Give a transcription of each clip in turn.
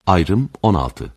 Ayrım 16.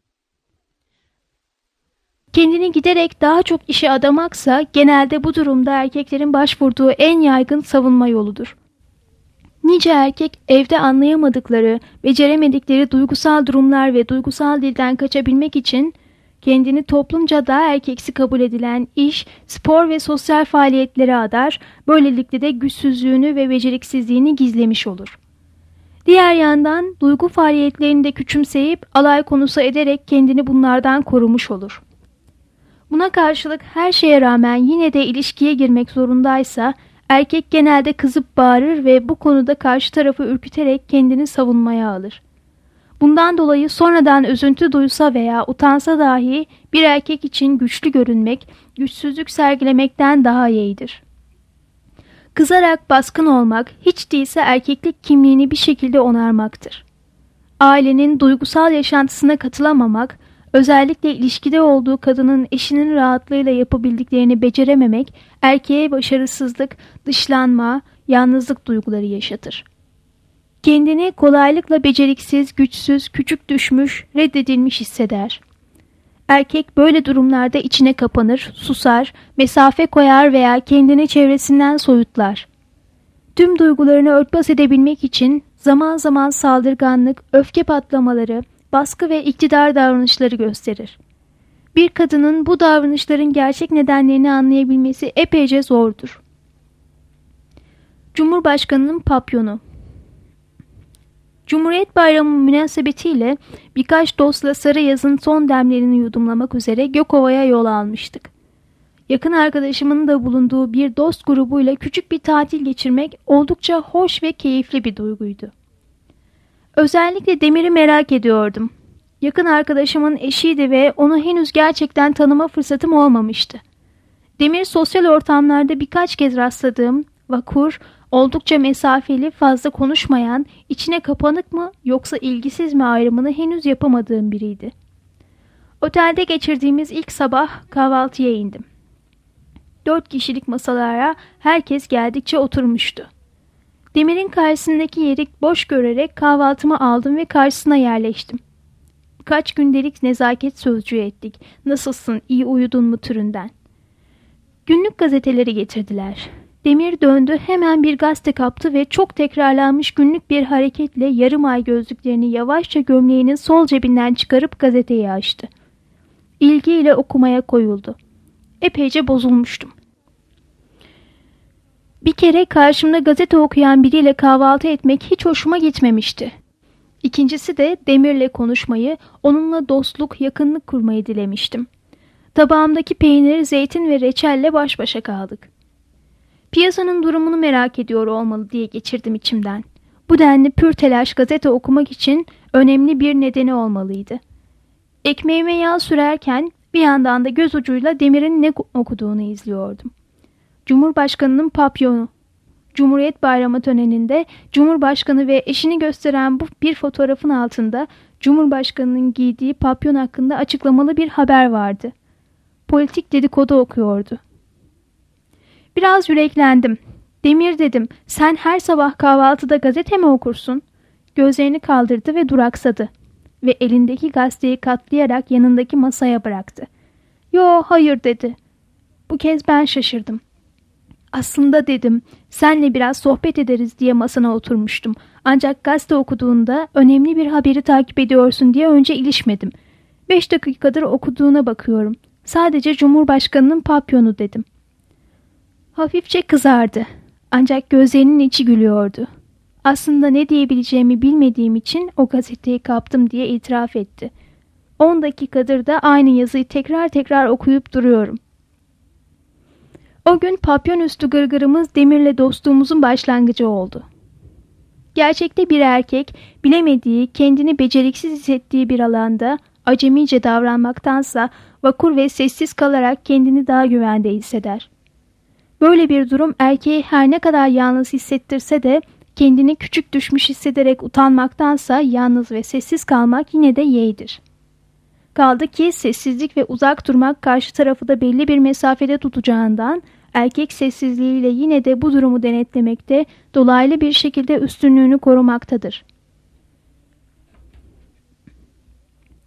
Kendini giderek daha çok işe adamaksa genelde bu durumda erkeklerin başvurduğu en yaygın savunma yoludur. Nice erkek evde anlayamadıkları, beceremedikleri duygusal durumlar ve duygusal dilden kaçabilmek için kendini toplumca daha erkeksi kabul edilen iş, spor ve sosyal faaliyetlere adar, böylelikle de güçsüzlüğünü ve beceriksizliğini gizlemiş olur. Diğer yandan duygu faaliyetlerini de küçümseyip alay konusu ederek kendini bunlardan korumuş olur. Buna karşılık her şeye rağmen yine de ilişkiye girmek zorundaysa erkek genelde kızıp bağırır ve bu konuda karşı tarafı ürküterek kendini savunmaya alır. Bundan dolayı sonradan üzüntü duysa veya utansa dahi bir erkek için güçlü görünmek, güçsüzlük sergilemekten daha iyidir. Kızarak baskın olmak hiç değilse erkeklik kimliğini bir şekilde onarmaktır. Ailenin duygusal yaşantısına katılamamak, özellikle ilişkide olduğu kadının eşinin rahatlığıyla yapabildiklerini becerememek, erkeğe başarısızlık, dışlanma, yalnızlık duyguları yaşatır. Kendini kolaylıkla beceriksiz, güçsüz, küçük düşmüş, reddedilmiş hisseder. Erkek böyle durumlarda içine kapanır, susar, mesafe koyar veya kendini çevresinden soyutlar. Tüm duygularını örtbas edebilmek için zaman zaman saldırganlık, öfke patlamaları, baskı ve iktidar davranışları gösterir. Bir kadının bu davranışların gerçek nedenlerini anlayabilmesi epeyce zordur. Cumhurbaşkanının papyonu. Cumhuriyet Bayramı münasebetiyle birkaç dostla sarı yazın son demlerini yudumlamak üzere Gökova'ya yol almıştık. Yakın arkadaşımın da bulunduğu bir dost grubuyla küçük bir tatil geçirmek oldukça hoş ve keyifli bir duyguydu. Özellikle Demir'i merak ediyordum. Yakın arkadaşımın eşiydi ve onu henüz gerçekten tanıma fırsatım olmamıştı. Demir sosyal ortamlarda birkaç kez rastladığım, vakur, oldukça mesafeli, fazla konuşmayan, içine kapanık mı yoksa ilgisiz mi ayrımını henüz yapamadığım biriydi. Otelde geçirdiğimiz ilk sabah kahvaltıya indim. 4 kişilik masalara herkes geldikçe oturmuştu. Demir'in karşısındaki yeri boş görerek kahvaltımı aldım ve karşısına yerleştim. Kaç gündelik nezaket sözcüğü ettik. Nasılsın, iyi uyudun mu türünden. Günlük gazeteleri getirdiler. Demir döndü, hemen bir gazete kaptı ve çok tekrarlanmış günlük bir hareketle yarım ay gözlüklerini yavaşça gömleğinin sol cebinden çıkarıp gazeteyi açtı. İlgiyle okumaya koyuldu. Epeyce bozulmuştum. Bir kere karşımda gazete okuyan biriyle kahvaltı etmek hiç hoşuma gitmemişti. İkincisi de Demir'le konuşmayı, onunla dostluk, yakınlık kurmayı dilemiştim. Tabağımdaki peynir, zeytin ve reçelle baş başa kaldık. Piyasanın durumunu merak ediyor olmalı diye geçirdim içimden. Bu denli pür telaş gazete okumak için önemli bir nedeni olmalıydı. Ekmeğime yağ sürerken bir yandan da göz ucuyla Demir'in ne okuduğunu izliyordum. Cumhurbaşkanının papyonu. Cumhuriyet Bayramı töreninde Cumhurbaşkanı ve eşini gösteren bu bir fotoğrafın altında Cumhurbaşkanının giydiği papyon hakkında açıklamalı bir haber vardı. Politik dedikodu okuyordu. Biraz yüreklendim. Demir dedim, sen her sabah kahvaltıda gazete mi okursun? Gözlerini kaldırdı ve duraksadı. Ve elindeki gazeteyi katlayarak yanındaki masaya bıraktı. Yo, hayır dedi. Bu kez ben şaşırdım. Aslında dedim, senle biraz sohbet ederiz diye masana oturmuştum. Ancak gazete okuduğunda önemli bir haberi takip ediyorsun diye önce ilişmedim. 5 dakikadır okuduğuna bakıyorum. Sadece Cumhurbaşkanının papyonu dedim. Hafifçe kızardı. Ancak gözlerinin içi gülüyordu. Aslında ne diyebileceğimi bilmediğim için o gazeteyi kaptım diye itiraf etti. 10 dakikadır da aynı yazıyı tekrar tekrar okuyup duruyorum. O gün papyon üstü gırgırımız Demir'le dostluğumuzun başlangıcı oldu. Gerçekte bir erkek bilemediği, kendini beceriksiz hissettiği bir alanda acemice davranmaktansa vakur ve sessiz kalarak kendini daha güvende hisseder. Böyle bir durum erkeği her ne kadar yalnız hissettirse de kendini küçük düşmüş hissederek utanmaktansa yalnız ve sessiz kalmak yine de yeğdir. Kaldı ki sessizlik ve uzak durmak karşı tarafı da belli bir mesafede tutacağından erkek sessizliğiyle yine de bu durumu denetlemekte, dolaylı bir şekilde üstünlüğünü korumaktadır.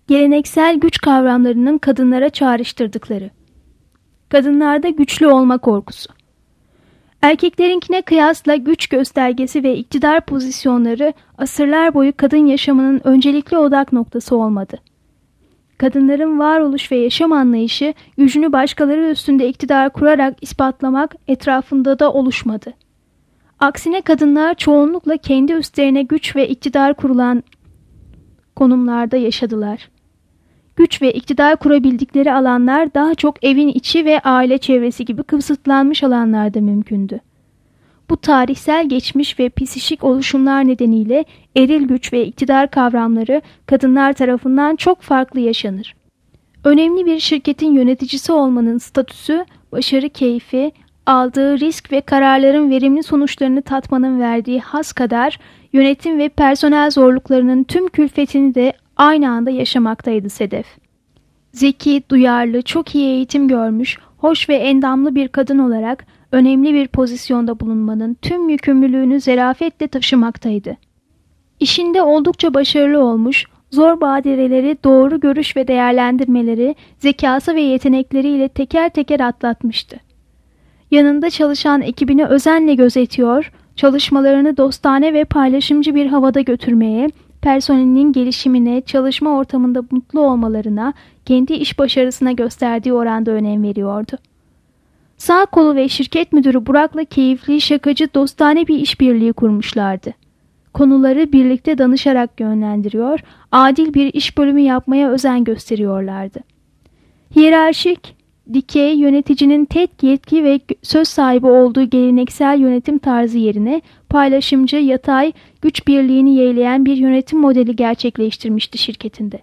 Geleneksel güç kavramlarının kadınlara çağrıştırdıkları. Kadınlarda güçlü olma korkusu. Erkeklerinkine kıyasla güç göstergesi ve iktidar pozisyonları asırlar boyu kadın yaşamının öncelikli odak noktası olmadı. Kadınların varoluş ve yaşam anlayışı gücünü başkaları üstünde iktidar kurarak ispatlamak etrafında da oluşmadı. Aksine kadınlar çoğunlukla kendi üstlerine güç ve iktidar kurulan konumlarda yaşadılar. Güç ve iktidar kurabildikleri alanlar daha çok evin içi ve aile çevresi gibi kısıtlanmış alanlarda mümkündü. Bu tarihsel geçmiş ve psikik oluşumlar nedeniyle eril güç ve iktidar kavramları kadınlar tarafından çok farklı yaşanır. Önemli bir şirketin yöneticisi olmanın statüsü, başarı keyfi, aldığı risk ve kararların verimli sonuçlarını tatmanın verdiği haz kadar yönetim ve personel zorluklarının tüm külfetini de aynı anda yaşamaktaydı Sedef. Zeki, duyarlı, çok iyi eğitim görmüş, hoş ve endamlı bir kadın olarak önemli bir pozisyonda bulunmanın tüm yükümlülüğünü zarafetle taşımaktaydı. İşinde oldukça başarılı olmuş, zor badireleri doğru görüş ve değerlendirmeleri, zekası ve yetenekleriyle teker teker atlatmıştı. Yanında çalışan ekibini özenle gözetiyor, çalışmalarını dostane ve paylaşımcı bir havada götürmeye, personelinin gelişimine, çalışma ortamında mutlu olmalarına, kendi iş başarısına gösterdiği oranda önem veriyordu. Sağ kolu ve şirket müdürü Burak'la keyifli, şakacı, dostane bir işbirliği kurmuşlardı. Konuları birlikte danışarak yönlendiriyor, adil bir iş bölümü yapmaya özen gösteriyorlardı. Hiyerarşik, dikey yöneticinin tek yetki ve söz sahibi olduğu geleneksel yönetim tarzı yerine paylaşımcı, yatay, güç birliğini yeğleyen bir yönetim modeli gerçekleştirmişti şirketinde.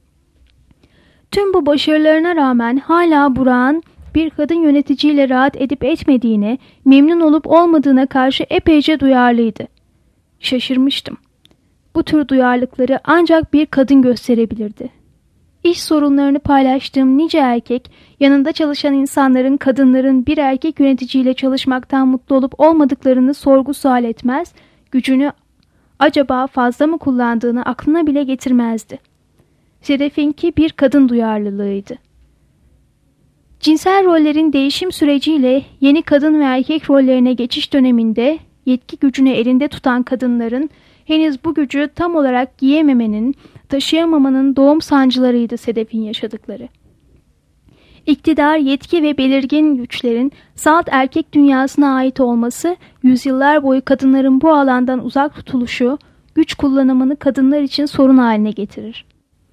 Tüm bu başarılarına rağmen hala Burak'ın bir kadın yöneticiyle rahat edip etmediğine, memnun olup olmadığına karşı epeyce duyarlıydı. Şaşırmıştım. Bu tür duyarlılıkları ancak bir kadın gösterebilirdi. İş sorunlarını paylaştığım nice erkek, yanında çalışan insanların kadınların bir erkek yöneticiyle çalışmaktan mutlu olup olmadıklarını sorgu sual etmez, gücünü acaba fazla mı kullandığını aklına bile getirmezdi. Sedef'inki bir kadın duyarlılığıydı. Cinsel rollerin değişim süreciyle yeni kadın ve erkek rollerine geçiş döneminde yetki gücünü elinde tutan kadınların henüz bu gücü tam olarak giyememenin, taşıyamamanın doğum sancılarıydı Sedef'in yaşadıkları. İktidar, yetki ve belirgin güçlerin salt erkek dünyasına ait olması, yüzyıllar boyu kadınların bu alandan uzak tutuluşu, güç kullanımını kadınlar için sorun haline getirir.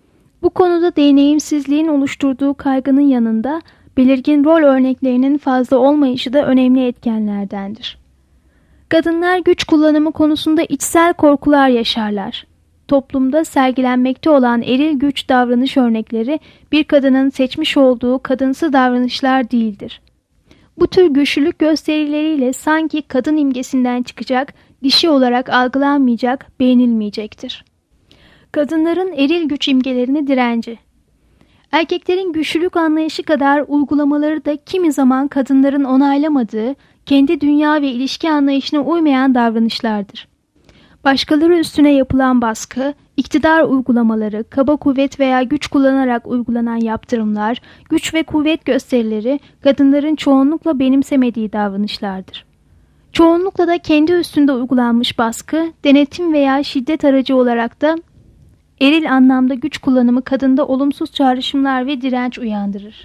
Bu konuda deneyimsizliğin oluşturduğu kaygının yanında, belirgin rol örneklerinin fazla olmayışı da önemli etkenlerdendir. Kadınlar güç kullanımı konusunda içsel korkular yaşarlar. Toplumda sergilenmekte olan eril güç davranış örnekleri bir kadının seçmiş olduğu kadınsı davranışlar değildir. Bu tür güçlülük gösterileriyle sanki kadın imgesinden çıkacak, dişi olarak algılanmayacak, beğenilmeyecektir. Kadınların eril güç imgelerini direnci. Erkeklerin güçlülük anlayışı kadar uygulamaları da kimi zaman kadınların onaylamadığı, kendi dünya ve ilişki anlayışına uymayan davranışlardır. Başkaları üstüne yapılan baskı, iktidar uygulamaları, kaba kuvvet veya güç kullanarak uygulanan yaptırımlar, güç ve kuvvet gösterileri kadınların çoğunlukla benimsemediği davranışlardır. Çoğunlukla da kendi üstünde uygulanmış baskı, denetim veya şiddet aracı olarak da eril anlamda güç kullanımı kadında olumsuz çağrışımlar ve direnç uyandırır.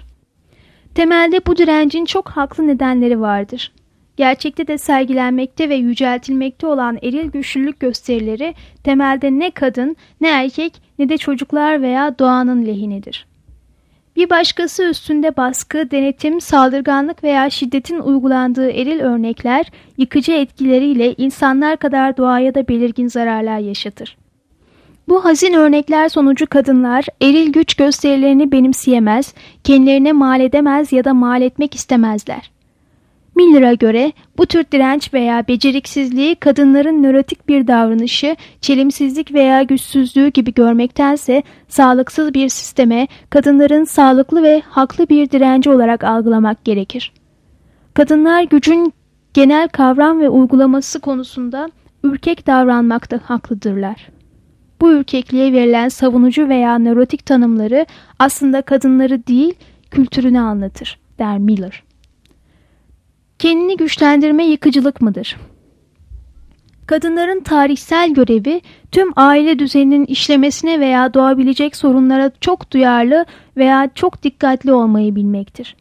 Temelde bu direncin çok haklı nedenleri vardır. Gerçekte de sergilenmekte ve yüceltilmekte olan eril güçlülük gösterileri temelde ne kadın, ne erkek, ne de çocuklar veya doğanın lehinedir. Bir başkası üstünde baskı, denetim, saldırganlık veya şiddetin uygulandığı eril örnekler, yıkıcı etkileriyle insanlar kadar doğaya da belirgin zararlar yaşatır. Bu hazin örnekler sonucu kadınlar eril güç gösterilerini benimseyemez, kendilerine mal edemez ya da mal etmek istemezler. Miller'a göre bu tür direnç veya beceriksizliği kadınların nörotik bir davranışı, çelimsizlik veya güçsüzlüğü gibi görmektense sağlıksız bir sisteme kadınların sağlıklı ve haklı bir direnci olarak algılamak gerekir. Kadınlar gücün genel kavram ve uygulaması konusunda ürkek davranmakta haklıdırlar. Bu ürkekliğe verilen savunucu veya nörotik tanımları aslında kadınları değil, kültürünü anlatır, der Miller. Kendini güçlendirme yıkıcılık mıdır? Kadınların tarihsel görevi tüm aile düzeninin işlemesine veya doğabilecek sorunlara çok duyarlı veya çok dikkatli olmayı bilmektir.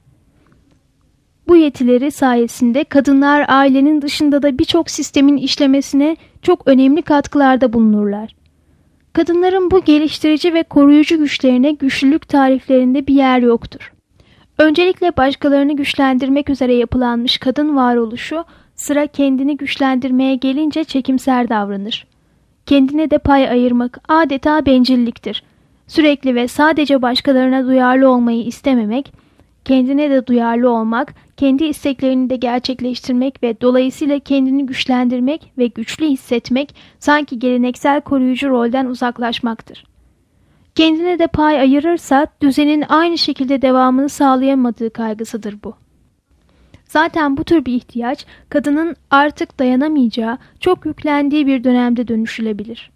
Bu yetileri sayesinde kadınlar ailenin dışında da birçok sistemin işlemesine çok önemli katkılarda bulunurlar. Kadınların bu geliştirici ve koruyucu güçlerine güçlülük tariflerinde bir yer yoktur. Öncelikle başkalarını güçlendirmek üzere yapılanmış kadın varoluşu, sıra kendini güçlendirmeye gelince çekimser davranır. Kendine de pay ayırmak adeta bencilliktir. Sürekli ve sadece başkalarına duyarlı olmayı istememek, kendine de duyarlı olmak, kendi isteklerini de gerçekleştirmek ve dolayısıyla kendini güçlendirmek ve güçlü hissetmek sanki geleneksel koruyucu rolden uzaklaşmaktır. Kendine de pay ayırırsa düzenin aynı şekilde devamını sağlayamadığı kaygısıdır bu. Zaten bu tür bir ihtiyaç kadının artık dayanamayacağı, çok yüklendiği bir dönemde dönüşülebilir.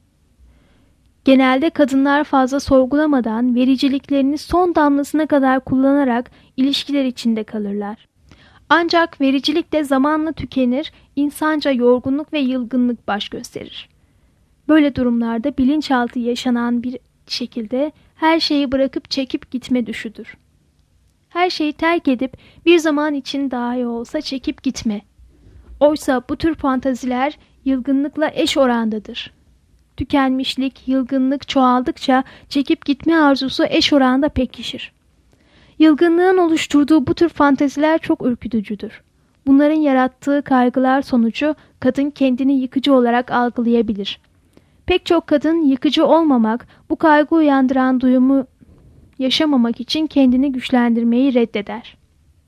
Genelde kadınlar fazla sorgulamadan vericiliklerini son damlasına kadar kullanarak ilişkiler içinde kalırlar. Ancak vericilik de zamanla tükenir, insanca yorgunluk ve yılgınlık baş gösterir. Böyle durumlarda bilinçaltı yaşanan bir şekilde her şeyi bırakıp çekip gitme düşüdür. Her şeyi terk edip bir zaman için dahi olsa çekip gitme. Oysa bu tür fantaziler yılgınlıkla eş orandadır. Tükenmişlik, yılgınlık çoğaldıkça çekip gitme arzusu eş oranda pekişir. Yılgınlığın oluşturduğu bu tür fantaziler çok ürkütücüdür. Bunların yarattığı kaygılar sonucu kadın kendini yıkıcı olarak algılayabilir. Pek çok kadın yıkıcı olmamak, bu kaygı uyandıran duyumu yaşamamak için kendini güçlendirmeyi reddeder.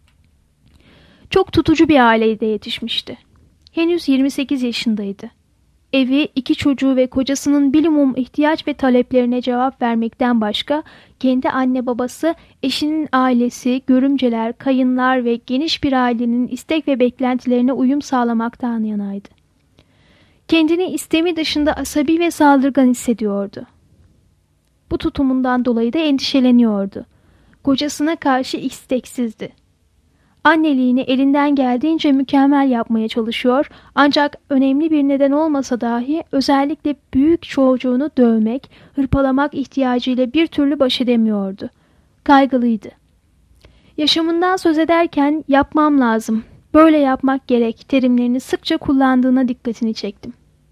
Çok tutucu bir ailede yetişmişti. Henüz 28 yaşındaydı. Evi, 2 çocuğu ve kocasının bilimum ihtiyaç ve taleplerine cevap vermekten başka, kendi anne babası, eşinin ailesi, görümceler, kayınlar ve geniş bir ailenin istek ve beklentilerine uyum sağlamaktan yanaydı. Kendini istemi dışında asabi ve saldırgan hissediyordu. Bu tutumundan dolayı da endişeleniyordu. Kocasına karşı isteksizdi. Anneliğini elinden geldiğince mükemmel yapmaya çalışıyor, ancak önemli bir neden olmasa dahi özellikle büyük çocuğunu dövmek, hırpalamak ihtiyacıyla bir türlü baş edemiyordu. Kaygılıydı. Yaşamından söz ederken yapmam lazım, böyle yapmak gerek terimlerini sıkça kullandığına dikkatini çektim.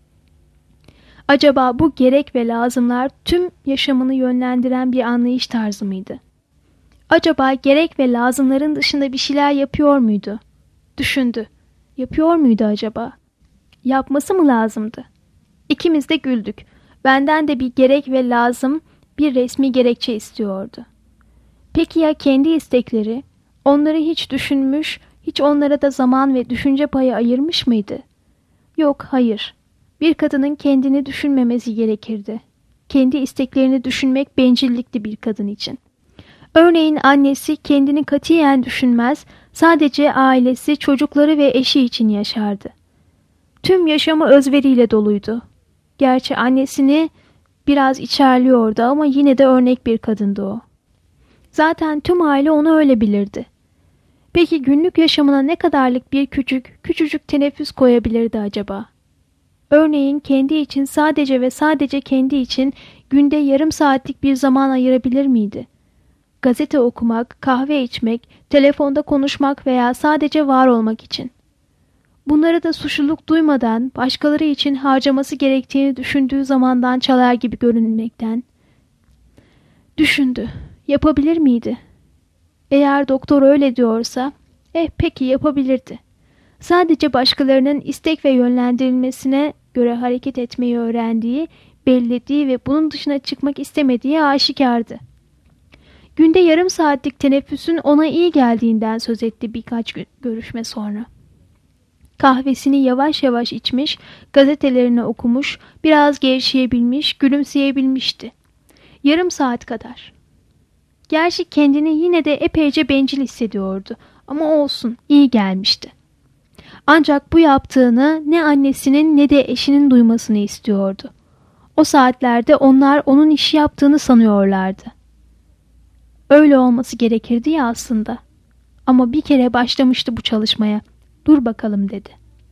Acaba bu gerek ve lazımlar tüm yaşamını yönlendiren bir anlayış tarzı mıydı? Acaba gerek ve lazımların dışında bir şeyler yapıyor muydu? Düşündü. Yapıyor muydu acaba? Yapması mı lazımdı? İkimiz de güldük. Benden de bir gerek ve lazım, bir resmi gerekçe istiyordu. Peki ya kendi istekleri? Onları hiç düşünmüş, hiç onlara da zaman ve düşünce payı ayırmış mıydı? Yok, hayır. Bir kadının kendini düşünmemesi gerekirdi. Kendi isteklerini düşünmek bencillikti bir kadın için. Örneğin annesi kendini katiyen düşünmez, sadece ailesi, çocukları ve eşi için yaşardı. Tüm yaşamı özveriyle doluydu. Gerçi annesini biraz içerliyordu ama yine de örnek bir kadındı o. Zaten tüm aile onu öyle bilirdi. Peki günlük yaşamına ne kadarlık bir küçücük teneffüs koyabilirdi acaba? Örneğin kendi için sadece ve sadece kendi için günde yarım saatlik bir zaman ayırabilir miydi? Gazete okumak, kahve içmek, telefonda konuşmak veya sadece var olmak için. Bunları da suçluluk duymadan başkaları için harcaması gerektiğini düşündüğü zamandan çalar gibi görünmekten. Düşündü. Yapabilir miydi? Eğer doktor öyle diyorsa, peki yapabilirdi. Sadece başkalarının istek ve yönlendirilmesine göre hareket etmeyi öğrendiği, bellediği ve bunun dışına çıkmak istemediği aşikardı. Günde yarım saatlik teneffüsün ona iyi geldiğinden söz etti birkaç görüşme sonra. Kahvesini yavaş yavaş içmiş, gazetelerini okumuş, biraz gevşeyebilmiş, gülümseyebilmişti. Yarım saat kadar. Gerçi kendini yine de epeyce bencil hissediyordu ama olsun, iyi gelmişti. Ancak bu yaptığını ne annesinin ne de eşinin duymasını istiyordu. O saatlerde onlar onun işi yaptığını sanıyorlardı. Öyle olması gerekirdi ya aslında. Ama bir kere başlamıştı bu çalışmaya. Dur bakalım dedi.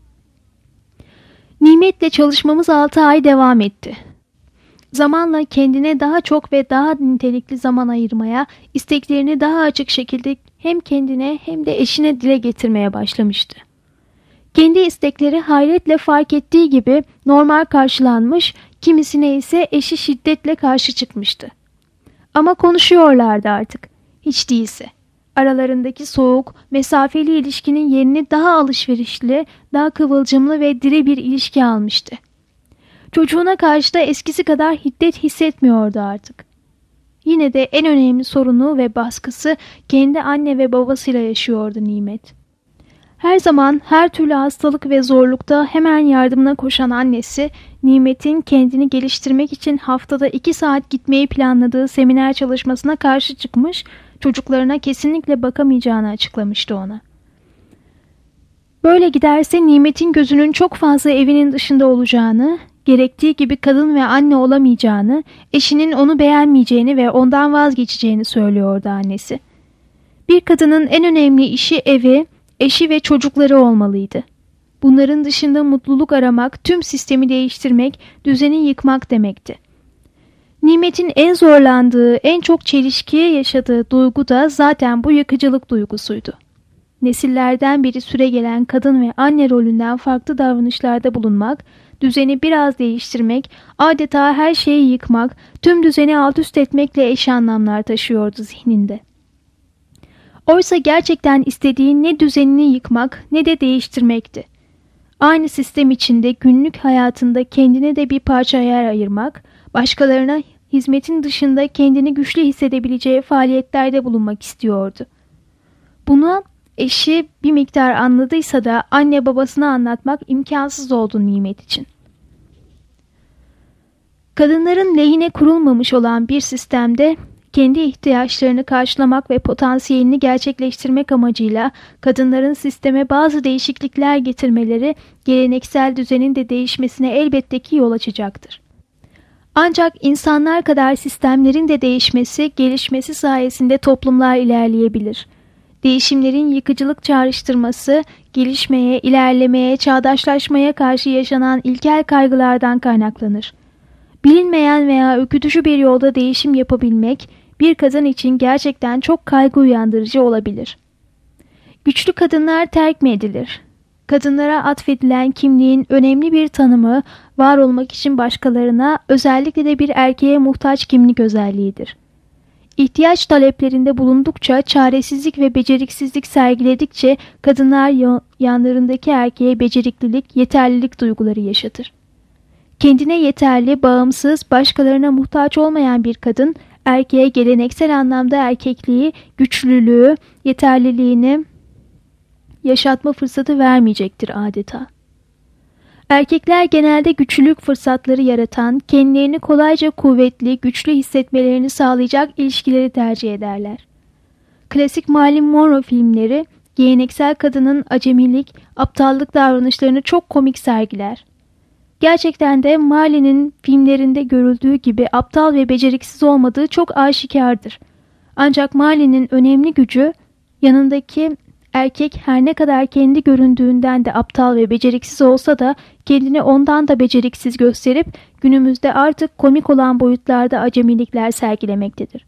Nimet'le çalışmamız 6 ay devam etti. Zamanla kendine daha çok ve daha nitelikli zaman ayırmaya, isteklerini daha açık şekilde hem kendine hem de eşine dile getirmeye başlamıştı. Kendi istekleri hayretle fark ettiği gibi normal karşılanmış, kimisine ise eşi şiddetle karşı çıkmıştı. Ama konuşuyorlardı artık, hiç değilse. Aralarındaki soğuk, mesafeli ilişkinin yerini daha alışverişli, daha kıvılcımlı ve diri bir ilişki almıştı. Çocuğuna karşı da eskisi kadar hiddet hissetmiyordu artık. Yine de en önemli sorunu ve baskısı kendi anne ve babasıyla yaşıyordu Nimet. Her zaman her türlü hastalık ve zorlukta hemen yardımına koşan annesi, Nimet'in kendini geliştirmek için haftada 2 saat gitmeyi planladığı seminer çalışmasına karşı çıkmış, çocuklarına kesinlikle bakamayacağını açıklamıştı ona. Böyle giderse Nimet'in gözünün çok fazla evinin dışında olacağını, gerektiği gibi kadın ve anne olamayacağını, eşinin onu beğenmeyeceğini ve ondan vazgeçeceğini söylüyordu annesi. Bir kadının en önemli işi evi, eşi ve çocukları olmalıydı. Bunların dışında mutluluk aramak, tüm sistemi değiştirmek, düzeni yıkmak demekti. Nimet'in en zorlandığı, en çok çelişkiye yaşadığı duygu da zaten bu yıkıcılık duygusuydu. Nesillerden beri süregelen kadın ve anne rolünden farklı davranışlarda bulunmak, düzeni biraz değiştirmek, adeta her şeyi yıkmak, tüm düzeni alt üst etmekle eş anlamlar taşıyordu zihninde. Oysa gerçekten istediği ne düzenini yıkmak ne de değiştirmekti. Aynı sistem içinde günlük hayatında kendine de bir parça yer ayırmak, başkalarına hizmetin dışında kendini güçlü hissedebileceği faaliyetlerde bulunmak istiyordu. Buna eşi bir miktar anladıysa da anne babasına anlatmak imkansız oldu Nimet için. Kadınların lehine kurulmamış olan bir sistemde kendi ihtiyaçlarını karşılamak ve potansiyelini gerçekleştirmek amacıyla kadınların sisteme bazı değişiklikler getirmeleri geleneksel düzenin de değişmesine elbette ki yol açacaktır. Ancak insanlar kadar sistemlerin de değişmesi, gelişmesi sayesinde toplumlar ilerleyebilir. Değişimlerin yıkıcılık çağrıştırması, gelişmeye, ilerlemeye, çağdaşlaşmaya karşı yaşanan ilkel kaygılardan kaynaklanır. Bilinmeyen veya ürkütücü bir yolda değişim yapabilmek, bir kadın için gerçekten çok kaygı uyandırıcı olabilir. Güçlü kadınlar terk mi edilir? Kadınlara atfedilen kimliğin önemli bir tanımı, var olmak için başkalarına, özellikle de bir erkeğe muhtaç kimlik özelliğidir. İhtiyaç taleplerinde bulundukça, çaresizlik ve beceriksizlik sergiledikçe kadınlar yanlarındaki erkeğe beceriklilik, yeterlilik duyguları yaşatır. Kendine yeterli, bağımsız, başkalarına muhtaç olmayan bir kadın, erkeğe geleneksel anlamda erkekliği, güçlülüğü, yeterliliğini yaşatma fırsatı vermeyecektir adeta. Erkekler genelde güçlülük fırsatları yaratan, kendilerini kolayca kuvvetli, güçlü hissetmelerini sağlayacak ilişkileri tercih ederler. Klasik Marilyn Monroe filmleri, geleneksel kadının acemilik, aptallık davranışlarını çok komik sergiler. Gerçekten de Marilyn'in filmlerinde görüldüğü gibi aptal ve beceriksiz olmadığı çok aşikardır. Ancak Marilyn'in önemli gücü, yanındaki erkek her ne kadar kendi göründüğünden de aptal ve beceriksiz olsa da kendini ondan da beceriksiz gösterip günümüzde artık komik olan boyutlarda acemilikler sergilemektedir.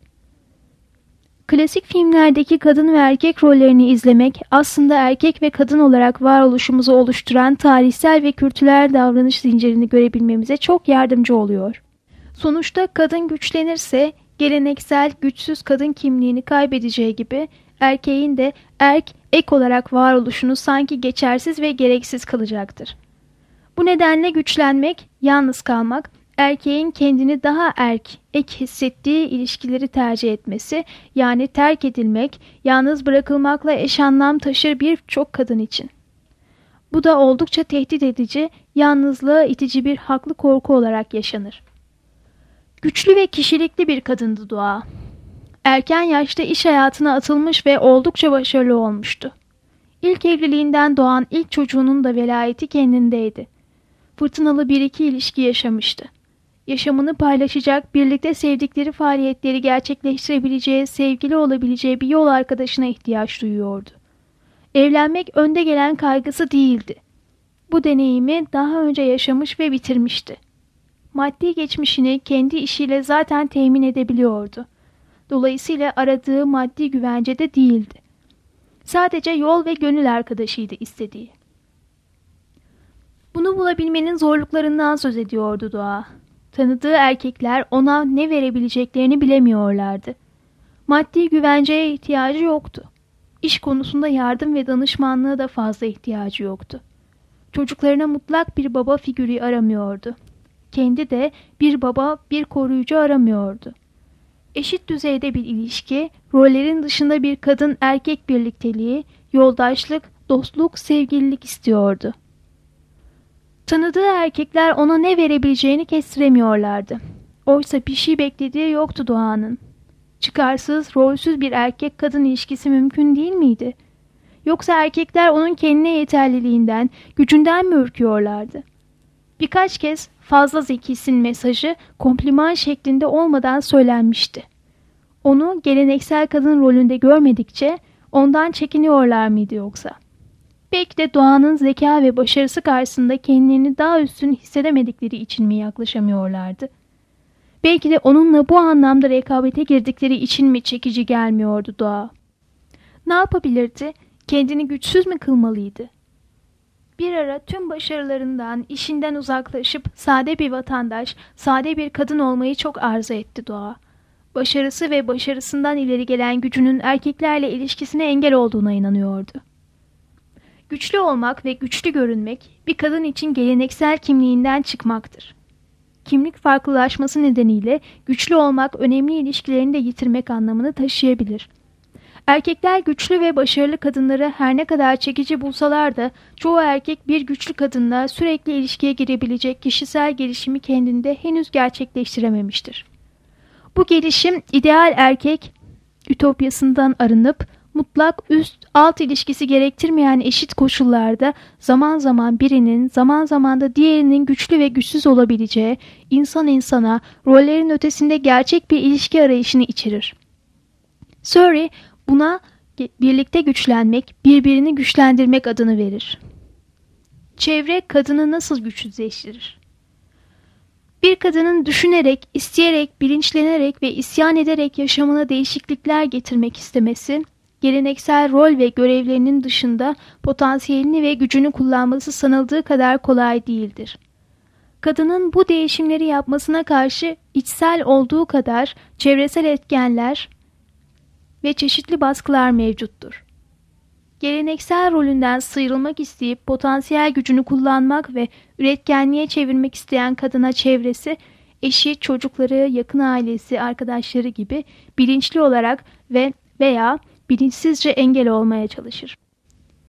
Klasik filmlerdeki kadın ve erkek rollerini izlemek aslında erkek ve kadın olarak varoluşumuzu oluşturan tarihsel ve kültürel davranış zincirini görebilmemize çok yardımcı oluyor. Sonuçta kadın güçlenirse geleneksel güçsüz kadın kimliğini kaybedeceği gibi erkeğin de ek olarak varoluşunu sanki geçersiz ve gereksiz kılacaktır. Bu nedenle güçlenmek, yalnız kalmak, erkeğin kendini daha ek hissettiği ilişkileri tercih etmesi, yani terk edilmek, yalnız bırakılmakla eş anlam taşır birçok kadın için. Bu da oldukça tehdit edici, yalnızlığa itici bir haklı korku olarak yaşanır. Güçlü ve kişilikli bir kadındı Doğa. Erken yaşta iş hayatına atılmış ve oldukça başarılı olmuştu. İlk evliliğinden doğan ilk çocuğunun da velayeti kendindeydi. Fırtınalı bir iki ilişki yaşamıştı. yaşamını paylaşacak, birlikte sevdikleri faaliyetleri gerçekleştirebileceği, sevgili olabileceği bir yol arkadaşına ihtiyaç duyuyordu. Evlenmek önde gelen kaygısı değildi. Bu deneyimi daha önce yaşamış ve bitirmişti. Maddi geçmişini kendi işiyle zaten temin edebiliyordu. Dolayısıyla aradığı maddi güvence de değildi. Sadece yol ve gönül arkadaşıydı istediği. Bunu bulabilmenin zorluklarından söz ediyordu Doğa. Tanıdığı erkekler ona ne verebileceklerini bilemiyorlardı. Maddi güvenceye ihtiyacı yoktu. İş konusunda yardım ve danışmanlığa da fazla ihtiyacı yoktu. Çocuklarına mutlak bir baba figürü aramıyordu. Kendi de bir baba, bir koruyucu aramıyordu. Eşit düzeyde bir ilişki, rollerin dışında bir kadın erkek birlikteliği, yoldaşlık, dostluk, sevgililik istiyordu. Tanıdığı erkekler ona ne verebileceğini kestiremiyorlardı. Oysa bir şey beklediği yoktu Doğan'ın. Çıkarsız, rolsüz bir erkek-kadın ilişkisi mümkün değil miydi? Yoksa erkekler onun kendine yeterliliğinden, gücünden mi ürküyorlardı? Birkaç kez fazla zekisin mesajı kompliman şeklinde olmadan söylenmişti. Onu geleneksel kadın rolünde görmedikçe ondan çekiniyorlar mıydı yoksa? Belki de Doğan'ın zeka ve başarısı karşısında kendilerini daha üstün hissedemedikleri için mi yaklaşamıyorlardı? Belki de onunla bu anlamda rekabete girdikleri için mi çekici gelmiyordu Doğa? Ne yapabilirdi? Kendini güçsüz mü kılmalıydı? Bir ara tüm başarılarından, işinden uzaklaşıp sade bir vatandaş, sade bir kadın olmayı çok arzu etti Doğa. Başarısı ve başarısından ileri gelen gücünün erkeklerle ilişkisine engel olduğuna inanıyordu. Güçlü olmak ve güçlü görünmek bir kadın için geleneksel kimliğinden çıkmaktır. Kimlik farklılaşması nedeniyle güçlü olmak önemli ilişkilerini de yitirmek anlamını taşıyabilir. Erkekler güçlü ve başarılı kadınları her ne kadar çekici bulsalar da çoğu erkek bir güçlü kadınla sürekli ilişkiye girebilecek kişisel gelişimi kendinde henüz gerçekleştirememiştir. Bu gelişim ideal erkek ütopyasından arınıp mutlak üst-alt ilişkisi gerektirmeyen eşit koşullarda zaman zaman birinin, zaman zaman da diğerinin güçlü ve güçsüz olabileceği, insan insana, rollerin ötesinde gerçek bir ilişki arayışını içerir. Surrey buna birlikte güçlenmek, birbirini güçlendirmek adını verir. Çevre kadını nasıl güçsüzleştirir? Bir kadının düşünerek, isteyerek, bilinçlenerek ve isyan ederek yaşamına değişiklikler getirmek istemesi, geleneksel rol ve görevlerinin dışında potansiyelini ve gücünü kullanması sanıldığı kadar kolay değildir. Kadının bu değişimleri yapmasına karşı içsel olduğu kadar çevresel etkenler ve çeşitli baskılar mevcuttur. Geleneksel rolünden sıyrılmak isteyip potansiyel gücünü kullanmak ve üretkenliğe çevirmek isteyen kadına çevresi, eşi, çocukları, yakın ailesi, arkadaşları gibi bilinçli olarak veya bilinçsizce engel olmaya çalışır.